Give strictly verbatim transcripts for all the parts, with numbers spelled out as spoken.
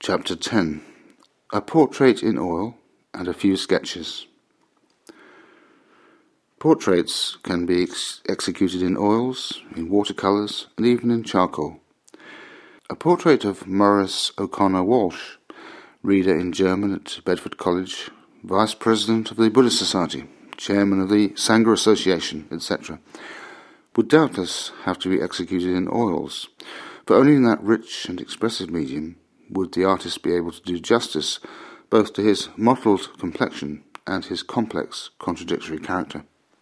Chapter ten. A Portrait in Oil and a Few Sketches. Portraits can be ex- executed in oils, in watercolours, and even in charcoal. A portrait of Maurice O'Connor Walsh, reader in German at Bedford College, Vice President of the Buddhist Society, Chairman of the Sangha Association, et cetera, would doubtless have to be executed in oils, for only in that rich and expressive medium would the artist be able to do justice both to his mottled complexion and his complex, contradictory character.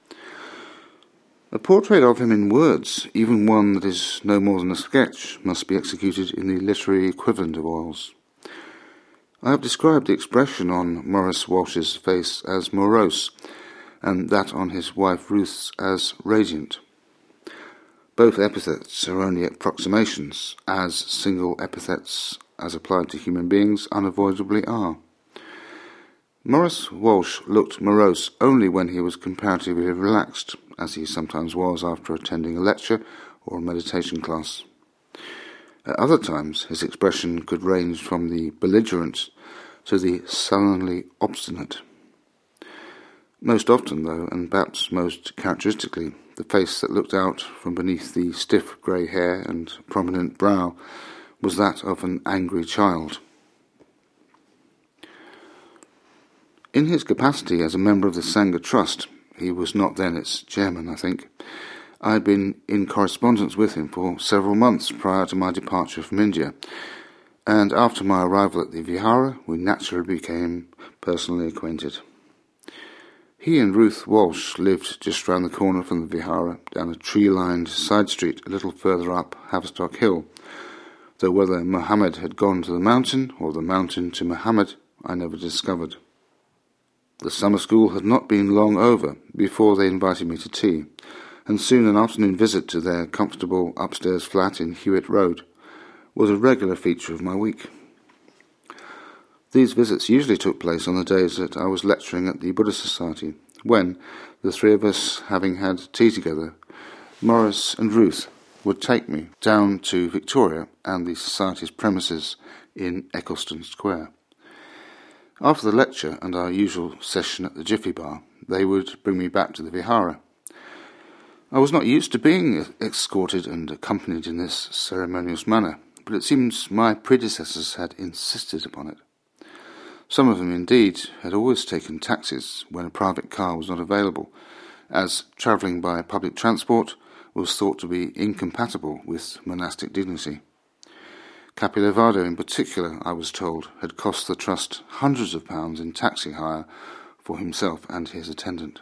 A portrait of him in words, even one that is no more than a sketch, must be executed in the literary equivalent of oils. I have described the expression on Maurice Walsh's face as morose, and that on his wife Ruth's as radiant. Both epithets are only approximations, as single epithets, as applied to human beings, unavoidably are. Maurice Walsh looked morose only when he was comparatively relaxed, as he sometimes was after attending a lecture or a meditation class. At other times, his expression could range from the belligerent to the sullenly obstinate. Most often, though, and perhaps most characteristically, the face that looked out from beneath the stiff grey hair and prominent brow was that of an angry child. In his capacity as a member of the Sangha Trust, he was not then its chairman, I think, I had been in correspondence with him for several months prior to my departure from India, and after my arrival at the Vihara, we naturally became personally acquainted. He and Ruth Walsh lived just round the corner from the Vihara, down a tree-lined side street a little further up Haverstock Hill, though whether Muhammad had gone to the mountain or the mountain to Muhammad, I never discovered. The summer school had not been long over before they invited me to tea, and soon an afternoon visit to their comfortable upstairs flat in Hewitt Road was a regular feature of my week. These visits usually took place on the days that I was lecturing at the Buddhist Society, when, the three of us having had tea together, Maurice and Ruth would take me down to Victoria and the Society's premises in Eccleston Square. After the lecture and our usual session at the Jiffy Bar, they would bring me back to the Vihara. I was not used to being escorted and accompanied in this ceremonious manner, but it seems my predecessors had insisted upon it. Some of them, indeed, had always taken taxis when a private car was not available, as travelling by public transport was thought to be incompatible with monastic dignity. Capilevado, in particular, I was told, had cost the Trust hundreds of pounds in taxi hire for himself and his attendant.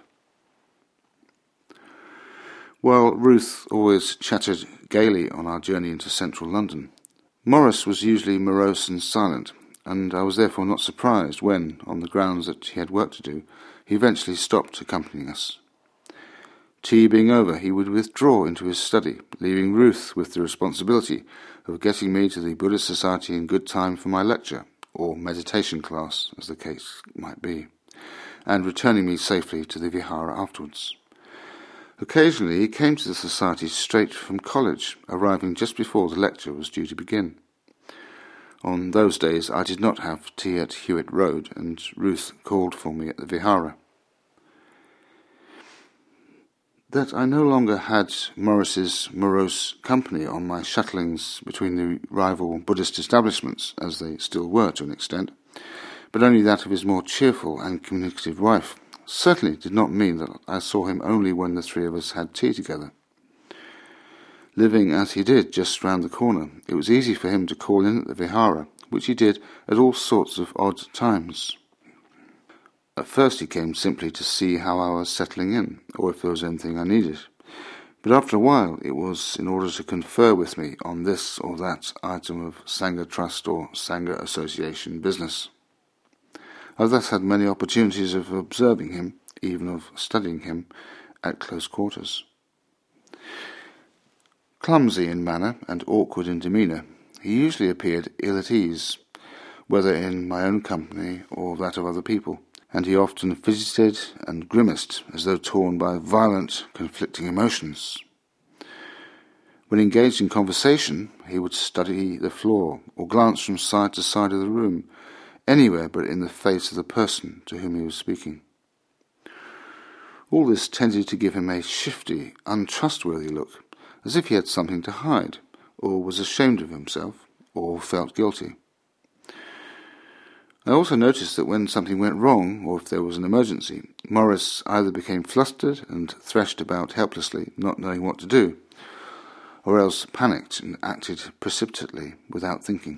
While Ruth always chattered gaily on our journey into central London, Maurice was usually morose and silent, and I was therefore not surprised when, on the grounds that he had work to do, he eventually stopped accompanying us. Tea being over, he would withdraw into his study, leaving Ruth with the responsibility of getting me to the Buddhist Society in good time for my lecture, or meditation class, as the case might be, and returning me safely to the Vihara afterwards. Occasionally he came to the Society straight from college, arriving just before the lecture was due to begin. On those days I did not have tea at Hewitt Road, and Ruth called for me at the Vihara. That I no longer had Maurice's morose company on my shuttlings between the rival Buddhist establishments, as they still were to an extent, but only that of his more cheerful and communicative wife, certainly did not mean that I saw him only when the three of us had tea together. Living as he did just round the corner, it was easy for him to call in at the Vihara, which he did at all sorts of odd times. At first he came simply to see how I was settling in, or if there was anything I needed. But after a while it was in order to confer with me on this or that item of Sangha Trust or Sangha Association business. I thus had many opportunities of observing him, even of studying him, at close quarters. Clumsy in manner and awkward in demeanour, he usually appeared ill at ease, whether in my own company or that of other people, and he often fidgeted and grimaced as though torn by violent, conflicting emotions. When engaged in conversation, he would study the floor or glance from side to side of the room, anywhere but in the face of the person to whom he was speaking. All this tended to give him a shifty, untrustworthy look, as if he had something to hide, or was ashamed of himself, or felt guilty. I also noticed that when something went wrong, or if there was an emergency, Morris either became flustered and threshed about helplessly, not knowing what to do, or else panicked and acted precipitately without thinking.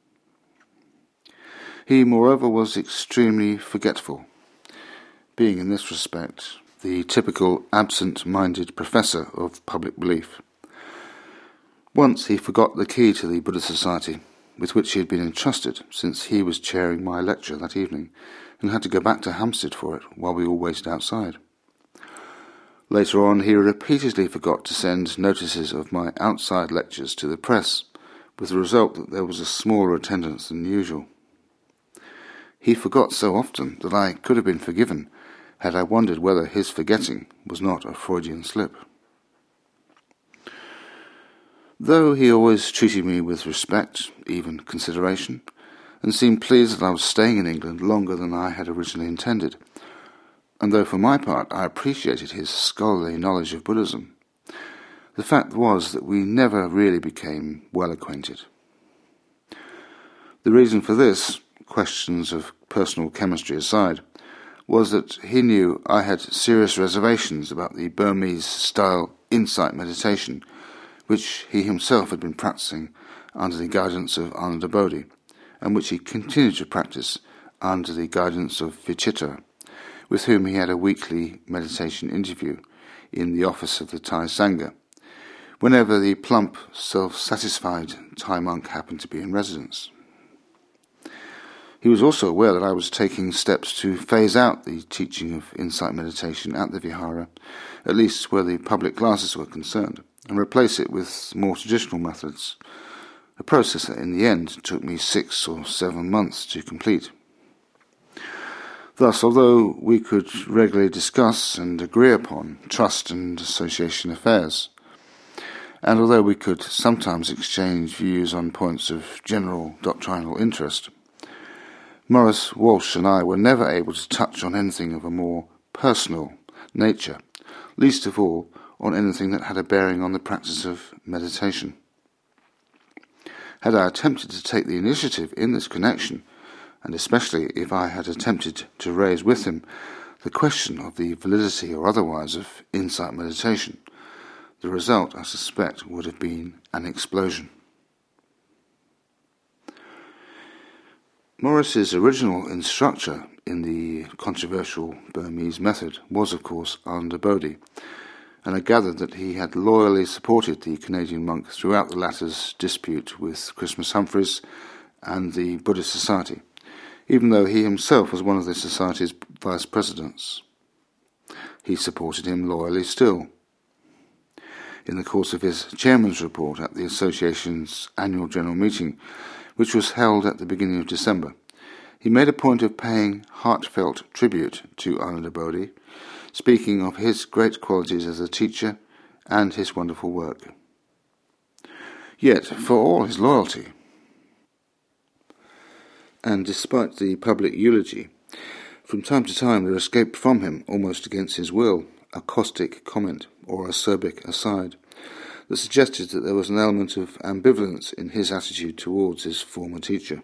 He, moreover, was extremely forgetful, being in this respect the typical absent-minded professor of public belief. Once he forgot the key to the Buddhist Society, with which he had been entrusted since he was chairing my lecture that evening, and had to go back to Hampstead for it while we all waited outside. Later on, he repeatedly forgot to send notices of my outside lectures to the press, with the result that there was a smaller attendance than usual. He forgot so often that I could have been forgiven had I wondered whether his forgetting was not a Freudian slip. Though he always treated me with respect, even consideration, and seemed pleased that I was staying in England longer than I had originally intended, and though for my part I appreciated his scholarly knowledge of Buddhism, the fact was that we never really became well acquainted. The reason for this, questions of personal chemistry aside, was that he knew I had serious reservations about the Burmese-style insight meditation which he himself had been practicing under the guidance of Anandabodhi, and which he continued to practice under the guidance of Vichitta, with whom he had a weekly meditation interview in the office of the Thai Sangha, whenever the plump, self-satisfied Thai monk happened to be in residence. He was also aware that I was taking steps to phase out the teaching of insight meditation at the Vihara, at least where the public classes were concerned, and replace it with more traditional methods, a process that in the end took me six or seven months to complete. Thus, although we could regularly discuss and agree upon trust and association affairs, and although we could sometimes exchange views on points of general doctrinal interest, Morris Walsh and I were never able to touch on anything of a more personal nature, least of all on anything that had a bearing on the practice of meditation. Had I attempted to take the initiative in this connection, and especially if I had attempted to raise with him the question of the validity or otherwise of insight meditation, the result, I suspect, would have been an explosion. Morris's original instructor in the controversial Burmese method was, of course, Anandabodhi, and I gathered that he had loyally supported the Canadian monk throughout the latter's dispute with Christmas Humphreys and the Buddhist Society, even though he himself was one of the Society's vice presidents. He supported him loyally still. In the course of his chairman's report at the Association's annual general meeting, which was held at the beginning of December, he made a point of paying heartfelt tribute to Anandabodhi, speaking of his great qualities as a teacher and his wonderful work. Yet, for all his loyalty, and despite the public eulogy, from time to time there escaped from him, almost against his will, a caustic comment or acerbic aside that suggested that there was an element of ambivalence in his attitude towards his former teacher.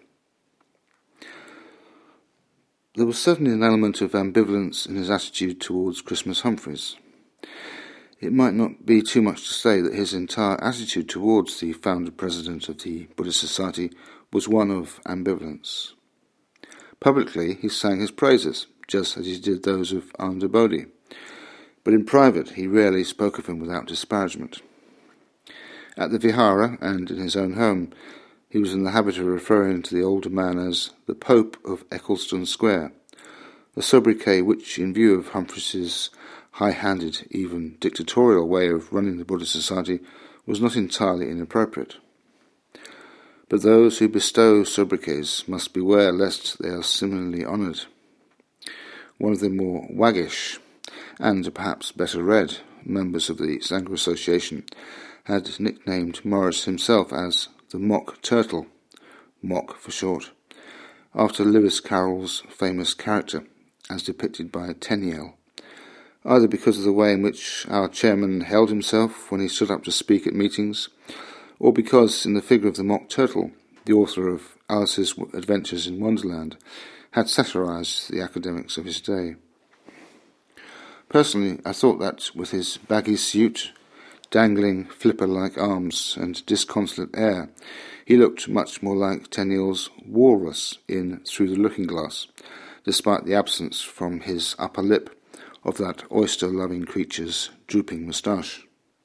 There was certainly an element of ambivalence in his attitude towards Christmas Humphreys. It might not be too much to say that his entire attitude towards the founder president of the Buddhist Society was one of ambivalence. Publicly, he sang his praises, just as he did those of Anandabodhi, but in private he rarely spoke of him without disparagement. At the Vihara and in his own home, he was in the habit of referring to the older man as the Pope of Eccleston Square, a sobriquet which, in view of Humphreys's high-handed, even dictatorial way of running the Buddhist Society, was not entirely inappropriate. But those who bestow sobriquets must beware lest they are similarly honoured. One of the more waggish, and perhaps better read, members of the Sangha Association had nicknamed Morris himself as the Mock Turtle, Mock for short, after Lewis Carroll's famous character, as depicted by Tenniel, either because of the way in which our chairman held himself when he stood up to speak at meetings, or because, in the figure of the Mock Turtle, the author of Alice's Adventures in Wonderland had satirized the academics of his day. Personally, I thought that, with his baggy suit, dangling flipper-like arms, and disconsolate air, he looked much more like Tenniel's walrus in Through the Looking-Glass, despite the absence from his upper lip of that oyster-loving creature's drooping moustache.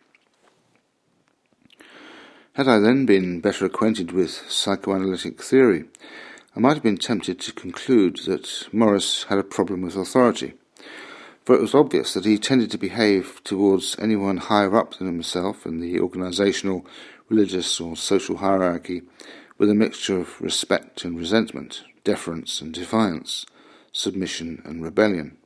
Had I then been better acquainted with psychoanalytic theory, I might have been tempted to conclude that Morris had a problem with authority, for it was obvious that he tended to behave towards anyone higher up than himself in the organisational, religious or social hierarchy with a mixture of respect and resentment, deference and defiance, submission and rebellion.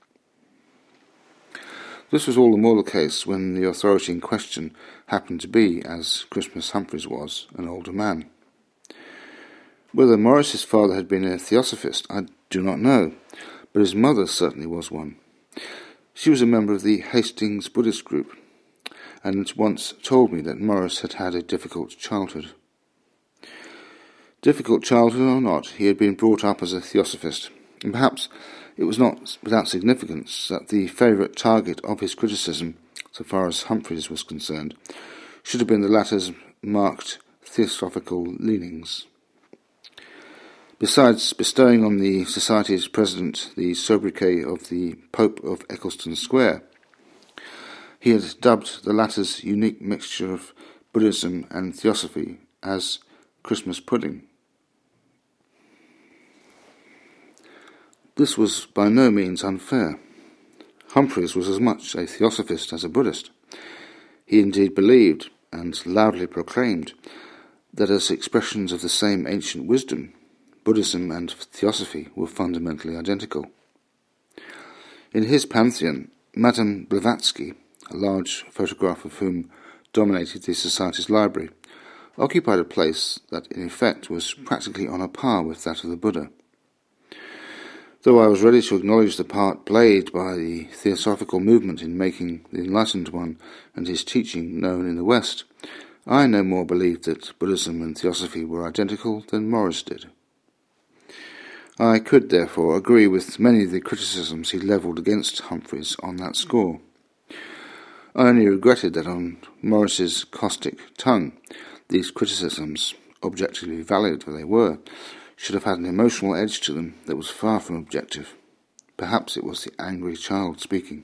This was all the more the case when the authority in question happened to be, as Christmas Humphreys was, an older man. Whether Morris's father had been a theosophist, I do not know, but his mother certainly was one. She was a member of the Hastings Buddhist group, and once told me that Morris had had a difficult childhood. Difficult childhood or not, he had been brought up as a theosophist, and perhaps it was not without significance that the favourite target of his criticism, so far as Humphreys was concerned, should have been the latter's marked theosophical leanings. Besides bestowing on the Society's president the sobriquet of the Pope of Eccleston Square, he had dubbed the latter's unique mixture of Buddhism and theosophy as Christmas pudding. This was by no means unfair. Humphreys was as much a theosophist as a Buddhist. He indeed believed, and loudly proclaimed, that as expressions of the same ancient wisdom, Buddhism and theosophy were fundamentally identical. In his pantheon, Madame Blavatsky, a large photograph of whom dominated the Society's library, occupied a place that in effect was practically on a par with that of the Buddha. Though I was ready to acknowledge the part played by the theosophical movement in making the Enlightened One and his teaching known in the West, I no more believed that Buddhism and theosophy were identical than Morris did. I could, therefore, agree with many of the criticisms he levelled against Humphreys on that score. I only regretted that on Morris's caustic tongue, these criticisms, objectively valid though they were, should have had an emotional edge to them that was far from objective. Perhaps it was the angry child speaking.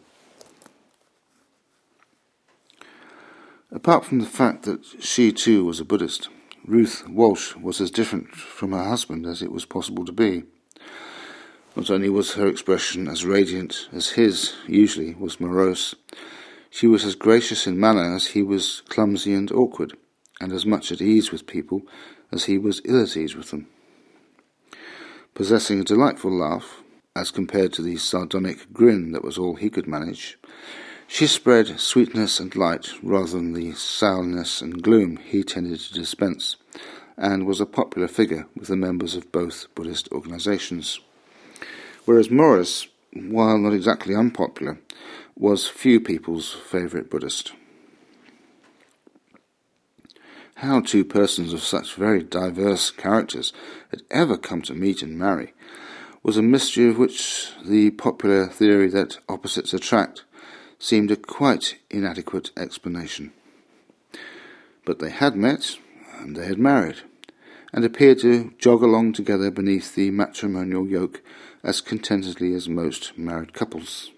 Apart from the fact that she too was a Buddhist, Ruth Walsh was as different from her husband as it was possible to be. Not only was her expression as radiant as his usually was morose, she was as gracious in manner as he was clumsy and awkward, and as much at ease with people as he was ill at ease with them. Possessing a delightful laugh, as compared to the sardonic grin that was all he could manage, she spread sweetness and light rather than the sourness and gloom he tended to dispense, and was a popular figure with the members of both Buddhist organisations. Whereas Morris, while not exactly unpopular, was few people's favourite Buddhist. How two persons of such very diverse characters had ever come to meet and marry was a mystery of which the popular theory that opposites attract seemed a quite inadequate explanation. But they had met, and they had married, and appeared to jog along together beneath the matrimonial yoke as contentedly as most married couples.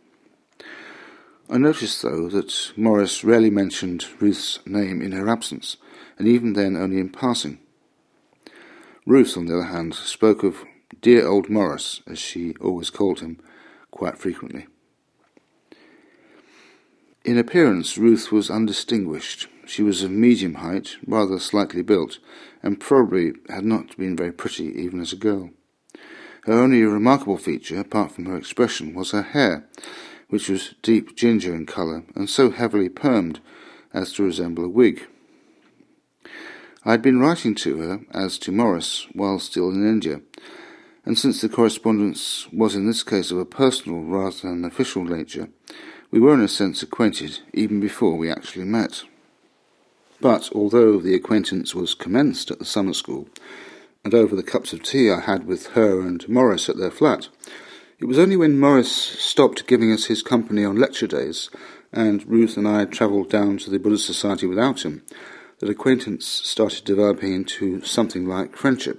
I noticed, though, that Morris rarely mentioned Ruth's name in her absence, and even then only in passing. Ruth, on the other hand, spoke of dear old Morris, as she always called him, quite frequently. In appearance, Ruth was undistinguished. She was of medium height, rather slightly built, and probably had not been very pretty even as a girl. Her only remarkable feature, apart from her expression, was her hair, which was deep ginger in colour and so heavily permed as to resemble a wig. I had been writing to her, as to Morris, while still in India, and since the correspondence was in this case of a personal rather than official nature, we were in a sense acquainted even before we actually met. But although the acquaintance was commenced at the summer school, and over the cups of tea I had with her and Morris at their flat, it was only when Morris stopped giving us his company on lecture days, and Ruth and I travelled down to the Buddhist Society without him, that acquaintance started developing into something like friendship.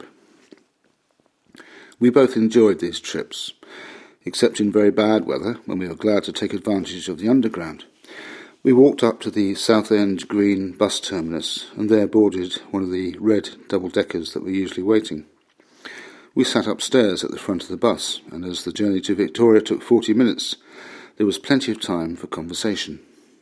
We both enjoyed these trips, except in very bad weather, when we were glad to take advantage of the underground. We walked up to the South End Green bus terminus, and there boarded one of the red double-deckers that were usually waiting. We sat upstairs at the front of the bus, and as the journey to Victoria took forty minutes, there was plenty of time for conversation.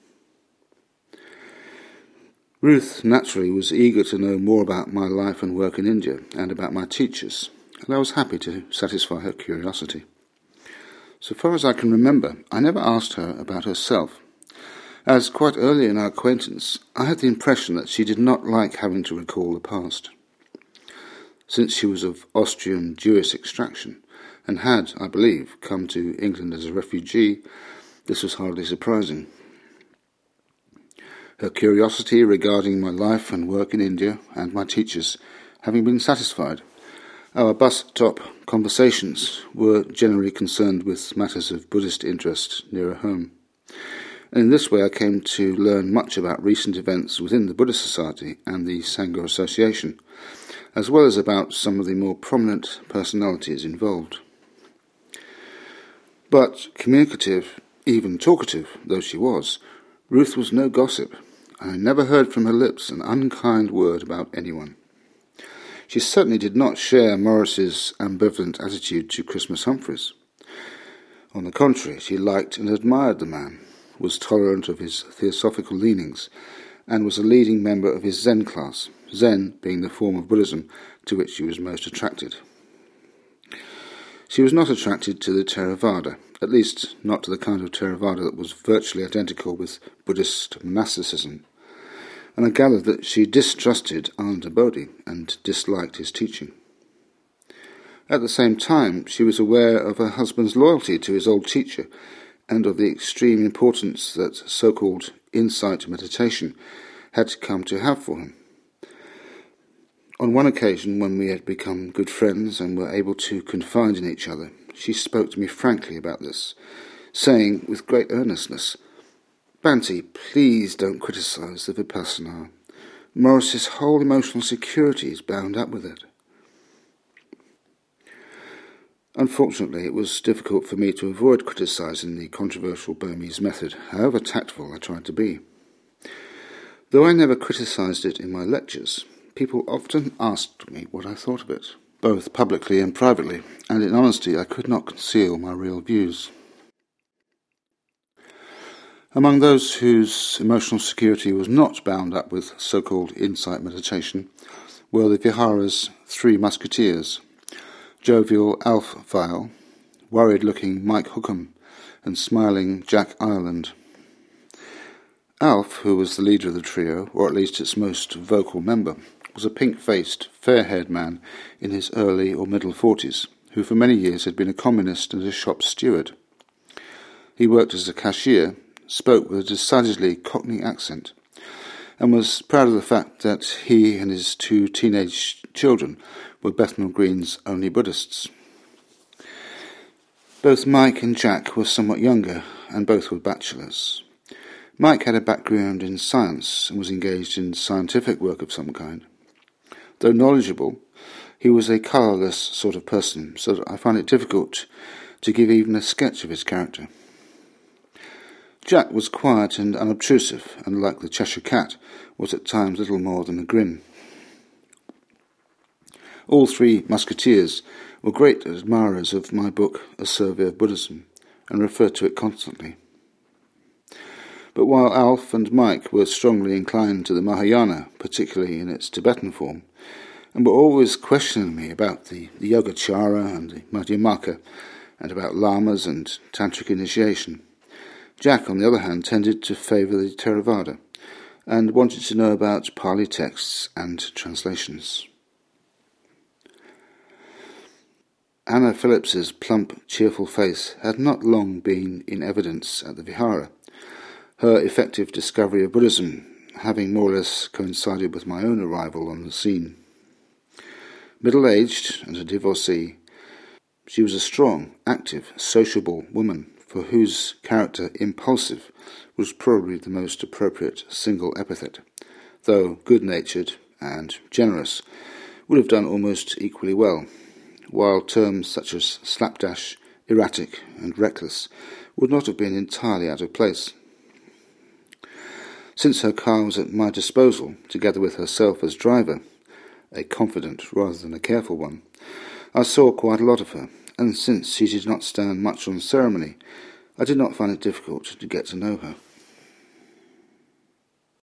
Ruth, naturally, was eager to know more about my life and work in India, and about my teachers, and I was happy to satisfy her curiosity. So far as I can remember, I never asked her about herself, as quite early in our acquaintance, I had the impression that she did not like having to recall the past. Since she was of Austrian Jewish extraction, and had, I believe, come to England as a refugee, this was hardly surprising. Her curiosity regarding my life and work in India and my teachers having been satisfied, our bus-top conversations were generally concerned with matters of Buddhist interest nearer home. And in this way I came to learn much about recent events within the Buddhist Society and the Sangha Association, as well as about some of the more prominent personalities involved. But communicative, even talkative though she was, Ruth was no gossip. I never heard from her lips an unkind word about anyone. She certainly did not share Morris's ambivalent attitude to Christmas Humphreys. On the contrary, she liked and admired the man, was tolerant of his theosophical leanings, and was a leading member of his Zen class, Zen being the form of Buddhism to which she was most attracted. She was not attracted to the Theravada, at least not to the kind of Theravada that was virtually identical with Buddhist monasticism, and I gathered that she distrusted Ananda Bodhi and disliked his teaching. At the same time, she was aware of her husband's loyalty to his old teacher and of the extreme importance that so-called insight meditation had come to have for him. On one occasion, when we had become good friends and were able to confide in each other, she spoke to me frankly about this, saying with great earnestness, "Bhante, please don't criticise the Vipassana. Morris's whole emotional security is bound up with it." Unfortunately, it was difficult for me to avoid criticising the controversial Burmese method, however tactful I tried to be. Though I never criticised it in my lectures, people often asked me what I thought of it, both publicly and privately, and in honesty I could not conceal my real views. Among those whose emotional security was not bound up with so-called insight meditation were the Vihara's three musketeers, jovial Alf Weil, worried-looking Mike Hookham, and smiling Jack Ireland. Alf, who was the leader of the trio, or at least its most vocal member, was a pink-faced, fair-haired man in his early or middle forties, who for many years had been a communist and a shop steward. He worked as a cashier, spoke with a decidedly Cockney accent, and was proud of the fact that he and his two teenage children were Bethnal Green's only Buddhists. Both Mike and Jack were somewhat younger, and both were bachelors. Mike had a background in science and was engaged in scientific work of some kind. Though knowledgeable, he was a colourless sort of person, so that I find it difficult to give even a sketch of his character. Jack was quiet and unobtrusive, and like the Cheshire Cat, was at times little more than a grin. All three musketeers were great admirers of my book, A Survey of Buddhism, and referred to it constantly. But while Alf and Mike were strongly inclined to the Mahayana, particularly in its Tibetan form, and were always questioning me about the, the Yogacara and the Madhyamaka, and about lamas and tantric initiation, Jack, on the other hand, tended to favour the Theravada, and wanted to know about Pali texts and translations. Anna Phillips's plump, cheerful face had not long been in evidence at the Vihara, her effective discovery of Buddhism having more or less coincided with my own arrival on the scene. Middle-aged and a divorcee, she was a strong, active, sociable woman for whose character impulsive was probably the most appropriate single epithet, though good-natured and generous would have done almost equally well, while terms such as slapdash, erratic and reckless would not have been entirely out of place. Since her car was at my disposal, together with herself as driver, a confident rather than a careful one, I saw quite a lot of her, and since she did not stand much on ceremony, I did not find it difficult to get to know her.